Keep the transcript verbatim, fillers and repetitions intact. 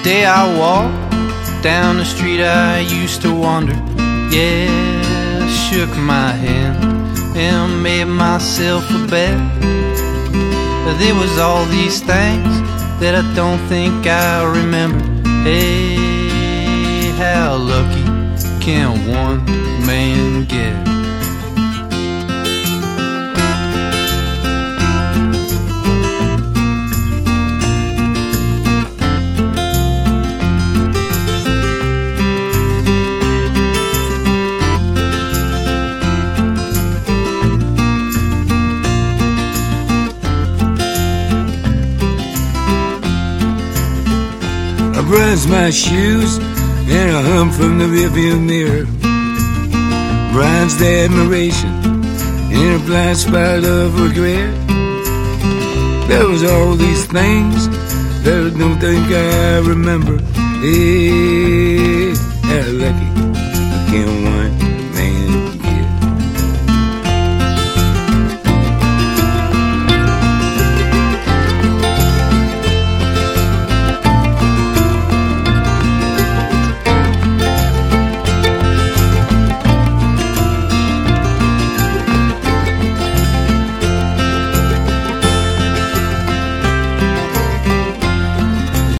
day I walked down the street I used to wander. Yeah, I shook my hand and made myself a bet. There was all these things that I don't think I remember. Hey, how lucky can one man get? I brush my shoes and I hum from the rearview mirror. Bronzed admiration in a blind spot of regret. There was all these things that I don't think I remember. Hey, how lucky I can't